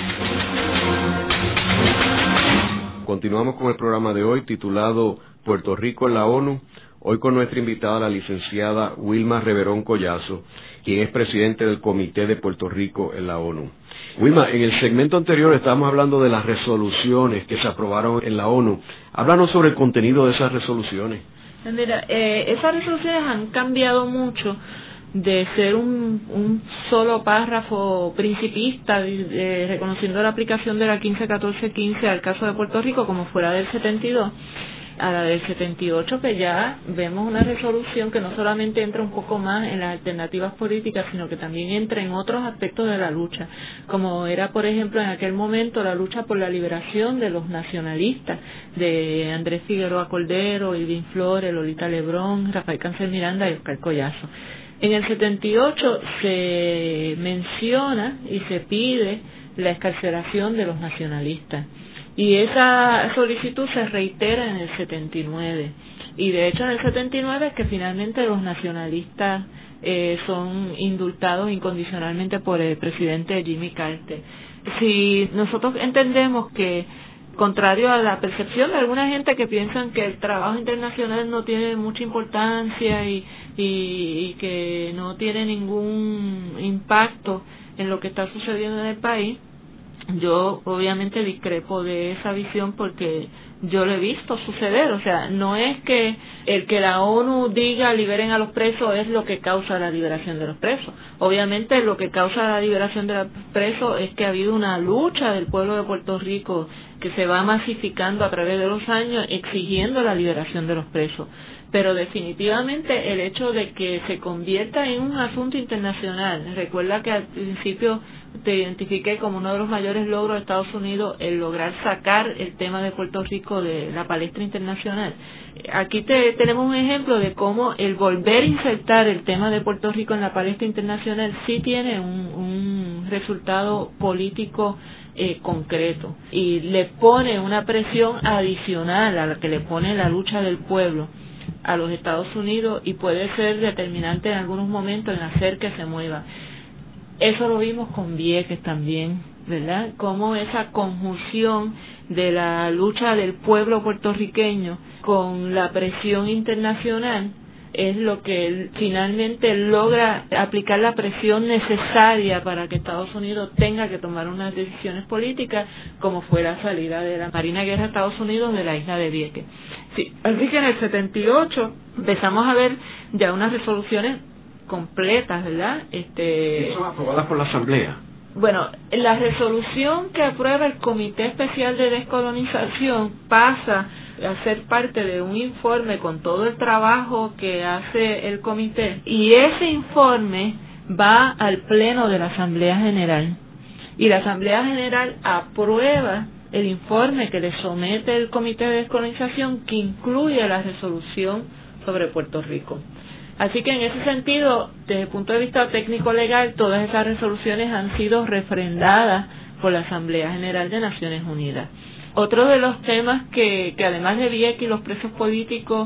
Continuamos con el programa de hoy titulado Puerto Rico en la ONU. Hoy con nuestra invitada, la licenciada Wilma Reverón Collazo, quien es presidente del Comité de Puerto Rico en la ONU. Wilma, en el segmento anterior estábamos hablando de las resoluciones que se aprobaron en la ONU. Háblanos sobre el contenido de esas resoluciones. Mira, esas resoluciones han cambiado mucho de ser un solo párrafo principista reconociendo la aplicación de la 1514-15 al caso de Puerto Rico como fuera del 72, a la del 78, que ya vemos una resolución que no solamente entra un poco más en las alternativas políticas, sino que también entra en otros aspectos de la lucha, como era, por ejemplo, en aquel momento la lucha por la liberación de los nacionalistas, de Andrés Figueroa Cordero, Irving Flores, Lolita Lebrón, Rafael Cancel Miranda y Oscar Collazo. En el 78 se menciona y se pide la excarcelación de los nacionalistas. Y esa solicitud se reitera en el 79. Y de hecho en el 79 es que finalmente los nacionalistas son indultados incondicionalmente por el presidente Jimmy Carter. Si nosotros entendemos que, contrario a la percepción de alguna gente que piensan que el trabajo internacional no tiene mucha importancia y que no tiene ningún impacto en lo que está sucediendo en el país, yo obviamente discrepo de esa visión porque yo lo he visto suceder. O sea, no es que el que la ONU diga liberen a los presos es lo que causa la liberación de los presos. Obviamente lo que causa la liberación de los presos es que ha habido una lucha del pueblo de Puerto Rico que se va masificando a través de los años exigiendo la liberación de los presos. Pero definitivamente el hecho de que se convierta en un asunto internacional, recuerda que al principio te identifiqué como uno de los mayores logros de Estados Unidos el lograr sacar el tema de Puerto Rico de la palestra internacional. Aquí tenemos un ejemplo de cómo el volver a insertar el tema de Puerto Rico en la palestra internacional sí tiene un resultado político concreto y le pone una presión adicional a la que le pone la lucha del pueblo a los Estados Unidos y puede ser determinante en algunos momentos en hacer que se mueva. Eso lo vimos con Vieques también, ¿verdad? Cómo esa conjunción de la lucha del pueblo puertorriqueño con la presión internacional es lo que finalmente logra aplicar la presión necesaria para que Estados Unidos tenga que tomar unas decisiones políticas, como fue la salida de la Marina Guerra de Estados Unidos de la isla de Vieques. Sí, así que en el 78 empezamos a ver ya unas resoluciones completas, ¿verdad? ¿Son aprobadas por la Asamblea? Bueno, la resolución que aprueba el Comité Especial de Descolonización pasa a ser parte de un informe con todo el trabajo que hace el comité y ese informe va al Pleno de la Asamblea General y la Asamblea General aprueba el informe que le somete el Comité de Descolonización que incluye la resolución sobre Puerto Rico. Así que en ese sentido, desde el punto de vista técnico-legal, todas esas resoluciones han sido refrendadas por la Asamblea General de Naciones Unidas. Otro de los temas que además de Vieques y los presos políticos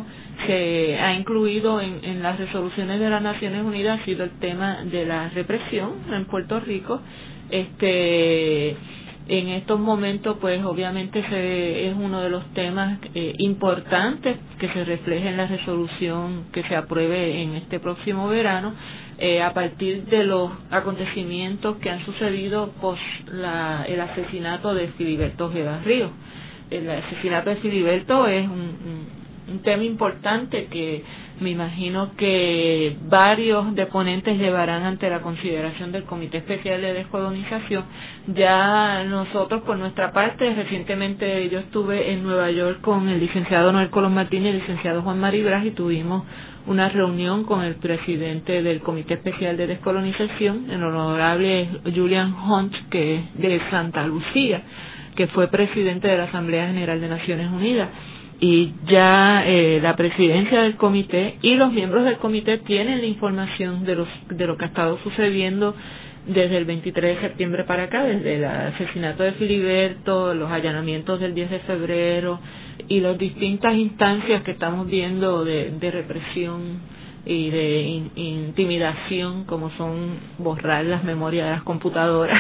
se ha incluido en las resoluciones de las Naciones Unidas ha sido el tema de la represión en Puerto Rico. En estos momentos, pues obviamente es uno de los temas importantes que se refleja en la resolución que se apruebe en este próximo verano, a partir de los acontecimientos que han sucedido post el asesinato de Filiberto Ojeda Ríos. El asesinato de Filiberto es un tema importante que me imagino que varios deponentes llevarán ante la consideración del Comité Especial de Descolonización. Ya nosotros, por nuestra parte, recientemente yo estuve en Nueva York con el licenciado Noel Colón Martínez y el licenciado Juan Maribras, y tuvimos una reunión con el presidente del Comité Especial de Descolonización, el honorable Julian Hunt, que es de Santa Lucía, que fue presidente de la Asamblea General de Naciones Unidas. Y ya la presidencia del comité y los miembros del comité tienen la información de lo que ha estado sucediendo desde el 23 de septiembre para acá, desde el asesinato de Filiberto, los allanamientos del 10 de febrero y las distintas instancias que estamos viendo de represión y de intimidación, como son borrar las memorias de las computadoras.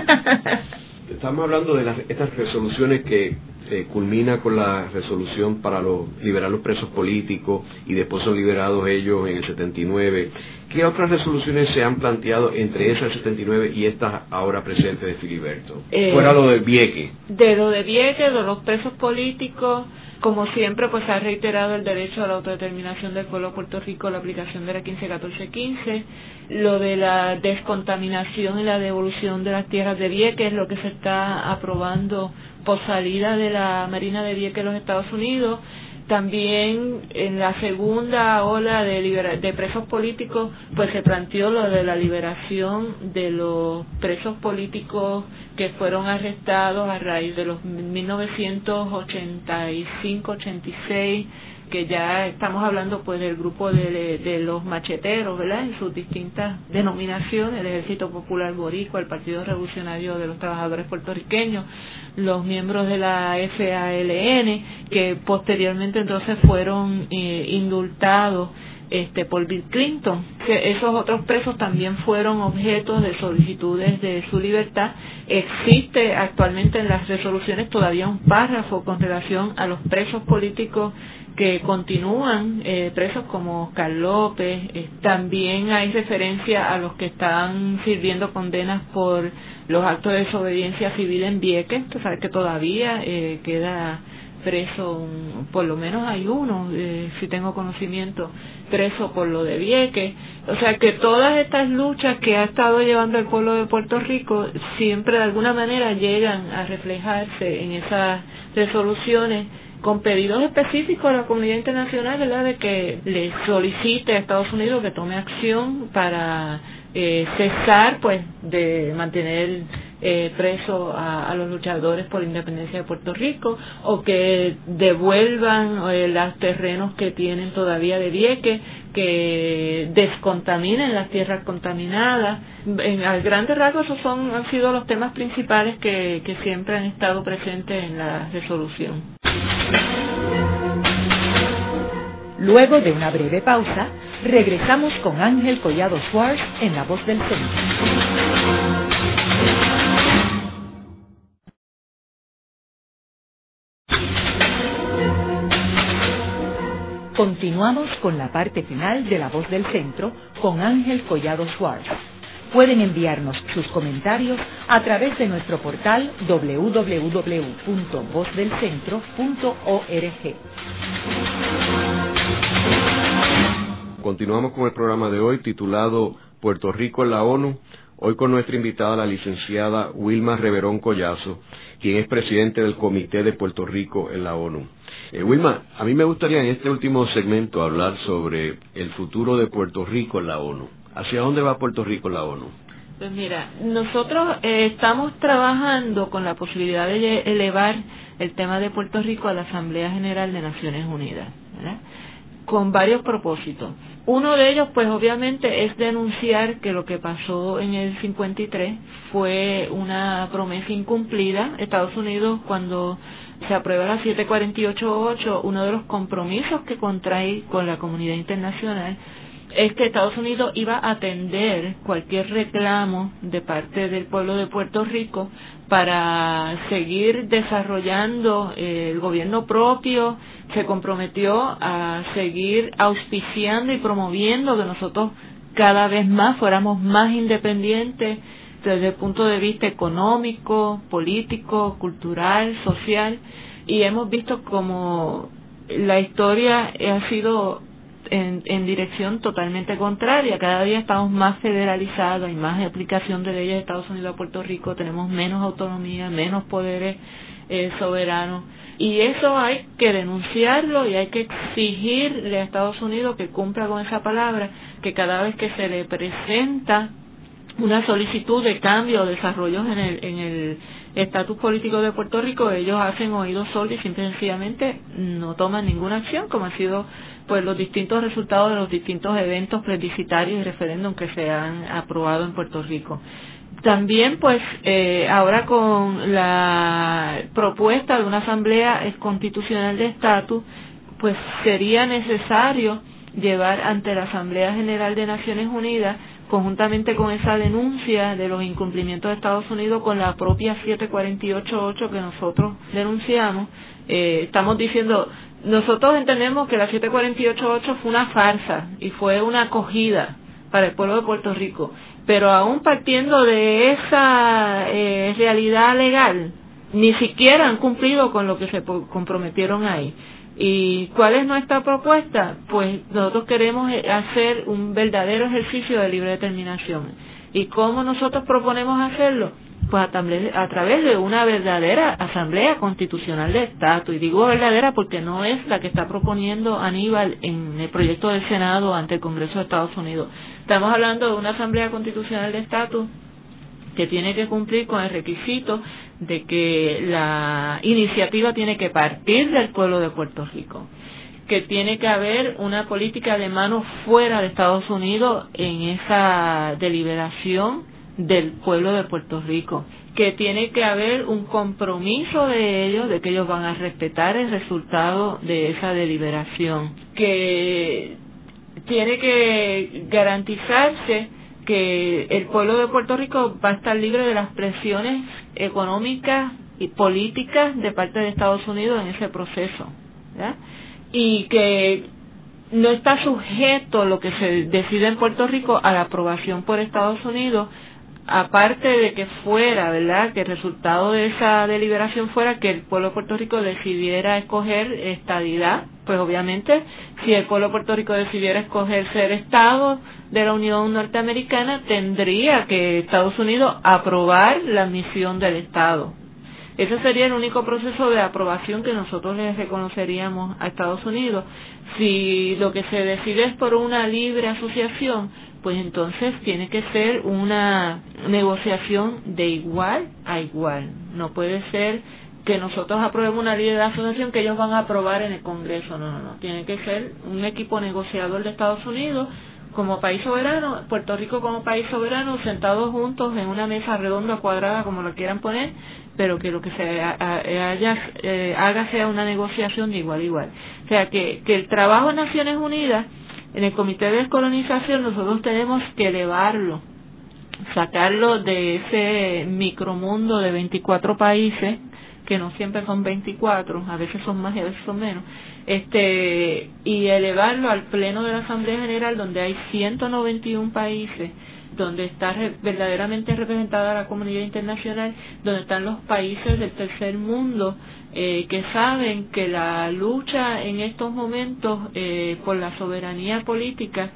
Estamos hablando de estas resoluciones que culmina con la resolución para liberar los presos políticos, y después son liberados ellos en el 79. ¿Qué otras resoluciones se han planteado entre esas 79 y estas ahora presentes de Filiberto? Fuera lo de Vieques. De lo de Vieques, de los presos políticos, como siempre, pues se ha reiterado el derecho a la autodeterminación del pueblo de Puerto Rico, la aplicación de la 1514-15, lo de la descontaminación y la devolución de las tierras de Vieques, lo que se está aprobando por salida de la Marina de Vieques en los Estados Unidos. También en la segunda ola de presos políticos, pues se planteó lo de la liberación de los presos políticos que fueron arrestados a raíz de los 1985-86, que ya estamos hablando pues del grupo de los macheteros, ¿verdad?, en sus distintas denominaciones: el Ejército Popular Boricua, el Partido Revolucionario de los Trabajadores Puertorriqueños, los miembros de la FALN, que posteriormente entonces fueron indultados por Bill Clinton. Que esos otros presos también fueron objetos de solicitudes de su libertad. Existe actualmente en las resoluciones todavía un párrafo con relación a los presos políticos que continúan presos, como Oscar López. También hay referencia a los que están sirviendo condenas por los actos de desobediencia civil en Vieques. Tú sabes que todavía queda preso, por lo menos hay uno, si tengo conocimiento, preso por lo de Vieques. O sea que todas estas luchas que ha estado llevando el pueblo de Puerto Rico siempre de alguna manera llegan a reflejarse en esas resoluciones, con pedidos específicos a la comunidad internacional, ¿verdad?, de que le solicite a Estados Unidos que tome acción para cesar, pues, de mantener presos a los luchadores por la independencia de Puerto Rico, o que devuelvan los terrenos que tienen todavía de Vieques, que descontaminen las tierras contaminadas. Al grande rasgo, esos han sido los temas principales que siempre han estado presentes en la resolución. Luego de una breve pausa, regresamos con Ángel Collado Schwartz en La Voz del Centro. Continuamos con la parte final de La Voz del Centro con Ángel Collado Schwartz. Pueden enviarnos sus comentarios a través de nuestro portal www.vozdelcentro.org. Continuamos con el programa de hoy titulado Puerto Rico en la ONU. Hoy con nuestra invitada, la licenciada Wilma Reverón Collazo, quien es presidente del Comité de Puerto Rico en la ONU. Wilma, a mí me gustaría en este último segmento hablar sobre el futuro de Puerto Rico en la ONU. ¿Hacia dónde va Puerto Rico en la ONU? Pues mira, nosotros estamos trabajando con la posibilidad de elevar el tema de Puerto Rico a la Asamblea General de Naciones Unidas, ¿verdad?, con varios propósitos. Uno de ellos, pues obviamente, es denunciar que lo que pasó en el 53 fue una promesa incumplida. Estados Unidos, cuando se aprueba la 748-8, uno de los compromisos que contrae con la comunidad internacional es que Estados Unidos iba a atender cualquier reclamo de parte del pueblo de Puerto Rico para seguir desarrollando el gobierno propio. Se comprometió a seguir auspiciando y promoviendo que nosotros cada vez más fuéramos más independientes desde el punto de vista económico, político, cultural, social, y hemos visto como la historia ha sido en dirección totalmente contraria. Cada día estamos más federalizados, hay más aplicación de leyes de Estados Unidos a Puerto Rico, tenemos menos autonomía, menos poderes soberanos, y eso hay que denunciarlo y hay que exigirle a Estados Unidos que cumpla con esa palabra, que cada vez que se le presenta una solicitud de cambio o desarrollos en el estatus político de Puerto Rico, ellos hacen oídos sordos y simple y sencillamente no toman ninguna acción, como han sido pues los distintos resultados de los distintos eventos plebiscitarios y referéndum que se han aprobado en Puerto Rico. También pues ahora con la propuesta de una asamblea constitucional de estatus, pues sería necesario llevar ante la Asamblea General de Naciones Unidas, conjuntamente con esa denuncia de los incumplimientos de Estados Unidos con la propia 748.8 que nosotros denunciamos, estamos diciendo, nosotros entendemos que la 748.8 fue una farsa y fue una acogida para el pueblo de Puerto Rico, pero aún partiendo de esa realidad legal, ni siquiera han cumplido con lo que se comprometieron ahí. ¿Y cuál es nuestra propuesta? Pues nosotros queremos hacer un verdadero ejercicio de libre determinación. ¿Y cómo nosotros proponemos hacerlo? Pues a través de una verdadera asamblea constitucional de estatus. Y digo verdadera porque no es la que está proponiendo Aníbal en el proyecto del Senado ante el Congreso de Estados Unidos. Estamos hablando de una asamblea constitucional de estatus que tiene que cumplir con el requisito de que la iniciativa tiene que partir del pueblo de Puerto Rico, que tiene que haber una política de mano fuera de Estados Unidos en esa deliberación del pueblo de Puerto Rico, que tiene que haber un compromiso de ellos, de que ellos van a respetar el resultado de esa deliberación, que tiene que garantizarse que el pueblo de Puerto Rico va a estar libre de las presiones económicas y políticas de parte de Estados Unidos en ese proceso, ¿verdad? Y que no está sujeto lo que se decide en Puerto Rico a la aprobación por Estados Unidos, aparte de que fuera, ¿verdad?, que el resultado de esa deliberación fuera que el pueblo de Puerto Rico decidiera escoger estadidad. Pues obviamente, si el pueblo de Puerto Rico decidiera escoger ser Estado de la Unión Norteamericana, tendría que Estados Unidos aprobar la admisión del Estado. Ese sería el único proceso de aprobación que nosotros les reconoceríamos a Estados Unidos. Si lo que se decide es por una libre asociación, pues entonces tiene que ser una negociación de igual a igual. No puede ser que nosotros aprobemos una libre asociación que ellos van a aprobar en el Congreso. No. Tiene que ser un equipo negociador de Estados Unidos como país soberano, Puerto Rico como país soberano, sentados juntos en una mesa redonda o cuadrada, como lo quieran poner, pero que lo que se haga sea una negociación de igual a igual. O sea, que el trabajo en Naciones Unidas, en el Comité de Descolonización, nosotros tenemos que elevarlo, sacarlo de ese micromundo de 24 países, que no siempre son 24, a veces son más y a veces son menos, y elevarlo al Pleno de la Asamblea General, donde hay 191 países, donde está verdaderamente representada la comunidad internacional, donde están los países del tercer mundo, que saben que la lucha en estos momentos por la soberanía política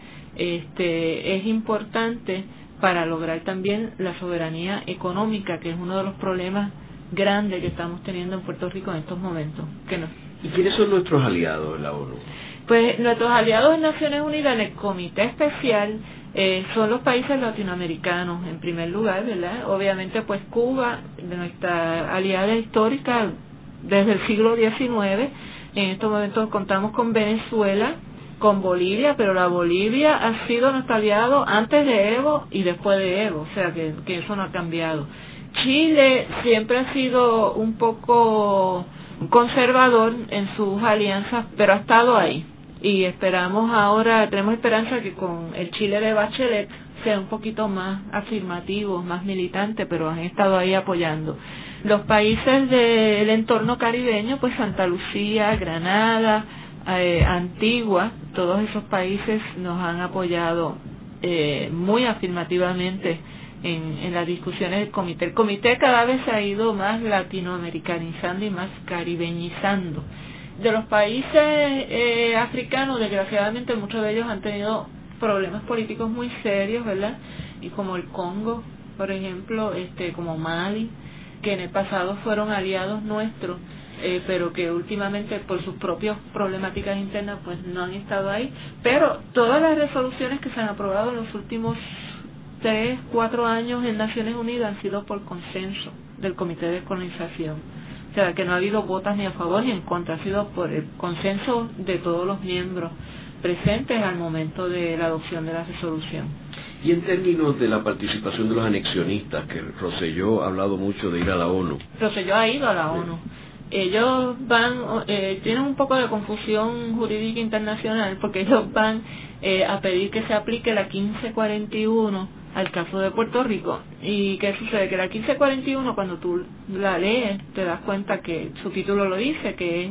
es importante para lograr también la soberanía económica, que es uno de los problemas grandes que estamos teniendo en Puerto Rico en estos momentos. ¿Y quiénes son nuestros aliados en la ONU? Pues nuestros aliados en Naciones Unidas, en el Comité Especial, son los países latinoamericanos, en primer lugar, ¿verdad? Obviamente, pues Cuba, de nuestra aliada histórica desde el siglo XIX. En estos momentos contamos con Venezuela, con Bolivia, pero la Bolivia ha sido nuestro aliado antes de Evo y después de Evo, o sea que eso no ha cambiado. Chile siempre ha sido un poco conservador en sus alianzas, pero ha estado ahí. y tenemos esperanza que con el Chile de Bachelet sea un poquito más afirmativo, más militante, pero han estado ahí apoyando. Los países del entorno caribeño, pues Santa Lucía, Granada, Antigua, todos esos países nos han apoyado muy afirmativamente en las discusiones del comité. El comité cada vez se ha ido más latinoamericanizando y más caribeñizando. De los países africanos, desgraciadamente muchos de ellos han tenido problemas políticos muy serios, ¿verdad? Y como el Congo, por ejemplo, como Mali, que en el pasado fueron aliados nuestros, pero que últimamente por sus propias problemáticas internas pues no han estado ahí. Pero todas las resoluciones que se han aprobado en los últimos 3-4 años en Naciones Unidas han sido por consenso del Comité de Descolonización. O sea, que no ha habido votos ni a favor ni en contra, ha sido por el consenso de todos los miembros presentes al momento de la adopción de la resolución. Y en términos de la participación de los anexionistas, que Rosselló ha hablado mucho de ir a la ONU. Rosselló ha ido a la ONU. Ellos tienen un poco de confusión jurídica internacional, porque ellos van a pedir que se aplique la 1541 al caso de Puerto Rico. ¿Y qué sucede? Que la 1541, cuando tú la lees, te das cuenta que su título lo dice, que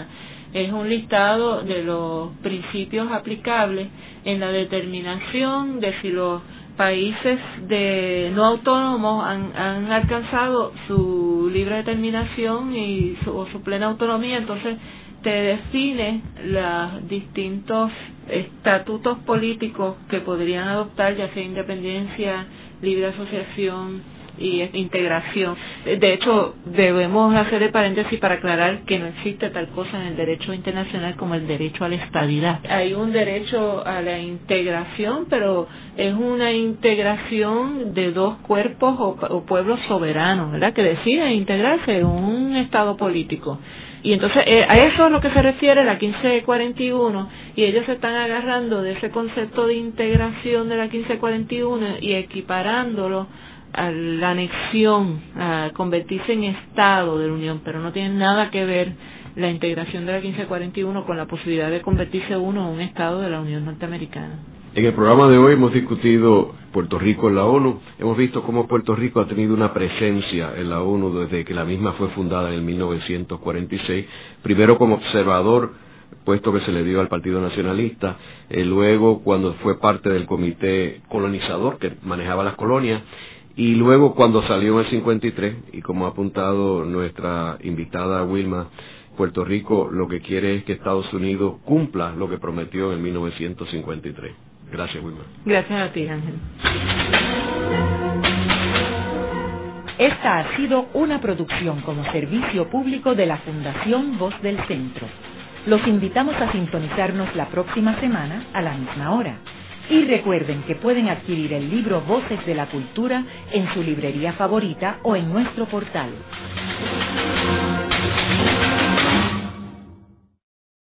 es un listado de los principios aplicables en la determinación de si los países no autónomos han alcanzado su libre determinación y su plena autonomía. Entonces te define los distintos estatutos políticos que podrían adoptar, ya sea independencia, libre asociación y integración. De hecho, debemos hacer el paréntesis para aclarar que no existe tal cosa en el derecho internacional como el derecho a la estadidad. Hay un derecho a la integración, pero es una integración de dos cuerpos o pueblos soberanos, ¿verdad?, que deciden integrarse en un estado político. Y entonces a eso es lo que se refiere la 1541, y ellos se están agarrando de ese concepto de integración de la 1541 y equiparándolo a la anexión, a convertirse en Estado de la Unión, pero no tiene nada que ver la integración de la 1541 con la posibilidad de convertirse uno en un Estado de la Unión Norteamericana. En el programa de hoy hemos discutido Puerto Rico en la ONU. Hemos visto cómo Puerto Rico ha tenido una presencia en la ONU desde que la misma fue fundada en 1946, primero como observador, puesto que se le dio al Partido Nacionalista, luego cuando fue parte del comité colonizador que manejaba las colonias, y luego cuando salió en el 53, y como ha apuntado nuestra invitada Wilma, Puerto Rico lo que quiere es que Estados Unidos cumpla lo que prometió en 1953. Gracias, Wilma. Gracias a ti, Ángel. Esta ha sido una producción como servicio público de la Fundación Voz del Centro. Los invitamos a sintonizarnos la próxima semana a la misma hora. Y recuerden que pueden adquirir el libro Voces de la Cultura en su librería favorita o en nuestro portal.